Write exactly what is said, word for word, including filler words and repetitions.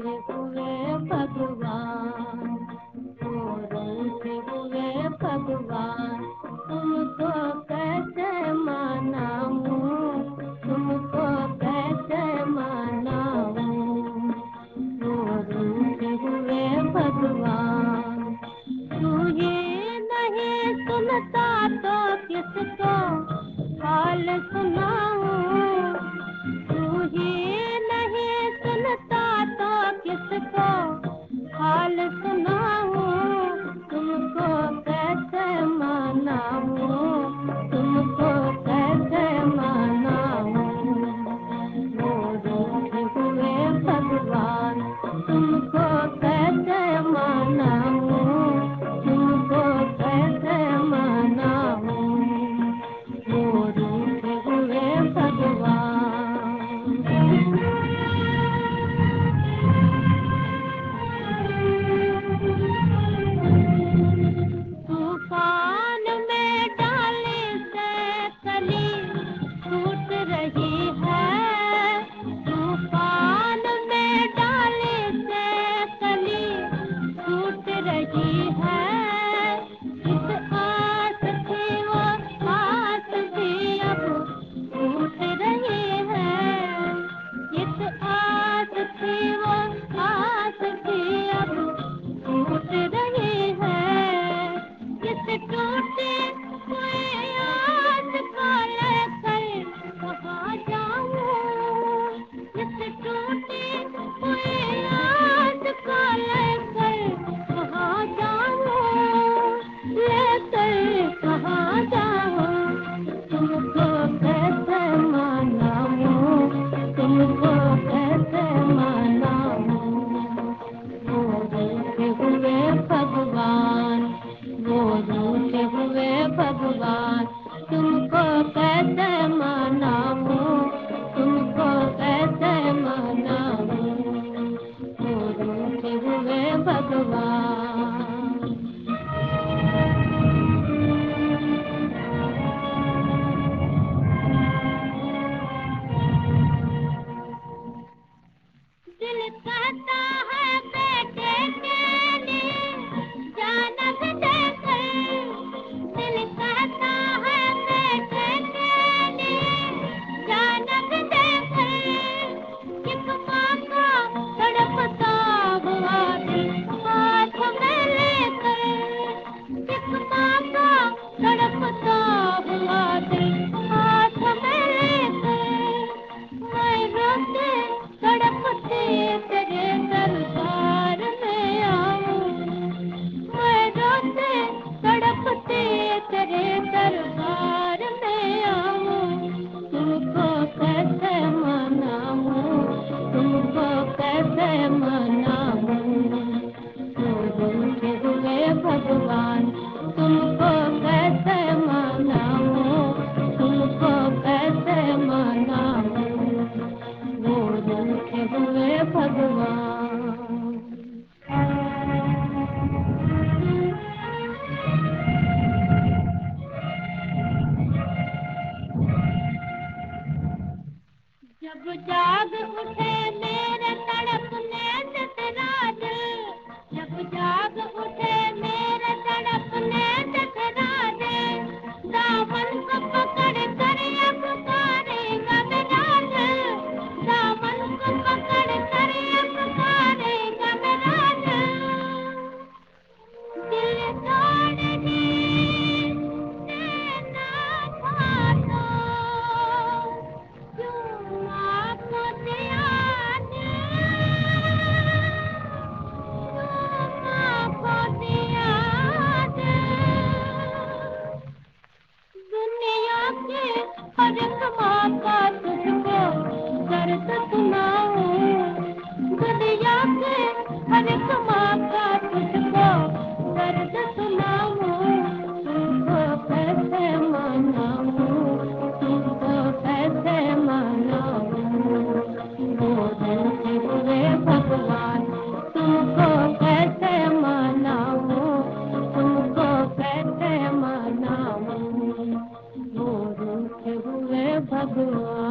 हुए भगवान, वो रूठे हुए भगवान, तुमको कैसे मनाऊं, तुमको कैसे मनाऊं, वो रूठे हुए भगवान। तू ही नहीं सुनता तो किसको हाल सुनाऊं, तू ही नहीं सुनता तो किसको हाल सुनाऊं, तुमको कैसे मनाऊं, तुमको कैसे मनाऊं, वो रूठे हुए भगवान, तुमको कैसे मनाऊं, तुमको कैसे मनाऊं, वो रूठे हुए भगवान। तूफान में डाली से कली टूट रही है, तूफान में डाली से कली टूट रही है, इस आस थी वो आस भी अब टूट रही है, इस आस थी वो आस भी अब टूट रही है, इस टूटे हुए आस को लेकर कहाँ जाऊं, इस टूटे हुए आस को लेकर कहाँ जाऊं, लेकर कहाँ जाऊं, तुमको कैसे मनाऊं, तुमको कैसे मनाऊं, वो रूठे हुए भगवान, वो रूठे हुए भगवान, तुमको कैसे मनाऊं, तुमको कैसे मनाऊं, वो रूठे हुए भगवान। दिल कहता है बेटे के लिए जान भी देकर, दिल कहता है बेटे के लिए जान भी देकर, एक माँ का तड़पता हुआ दिल हाथ में लेकर, एक माँ का तड़पता हुआ दिल हाथ में लेकर, मैं रोते तड़पते तेरे दरबार में आऊं, मैं रोते तड़पते तेरे दरबार में आऊं, तुमको कैसे मनाऊं, तुमको कैसे मनाऊं, वो रूठे हुए भगवान, तुमको कैसे मनाऊं, तुमको कैसे मनाऊं, वो रूठे हुए भगवान। जब जाग उठे मेरे तड़पने से तेरा दिल, जब जाग उठे मेरे तड़पने से तेरा दिल, दामन को पकड़ कर ये पुकारेगा मेरा दिल, दामन को पकड़ कर ये पुकारेगा मेरा दिल, दिल तोड़ने देना था तो क्यों आपको दिया दिल, क्यों आपको दिया दिल, दुनिया के हर एक माँ का तुझको दर्द सुनाऊं, दुनिया के हर एक माँ का तुझको दर्द सुनाऊं, तुमको कैसे मनाऊं, तुमको कैसे मनाऊं, वो रूठे हुए भगवान, तुमको कैसे मनाऊं, तुमको कैसे मनाऊं, वो रूठे हुए भगवान।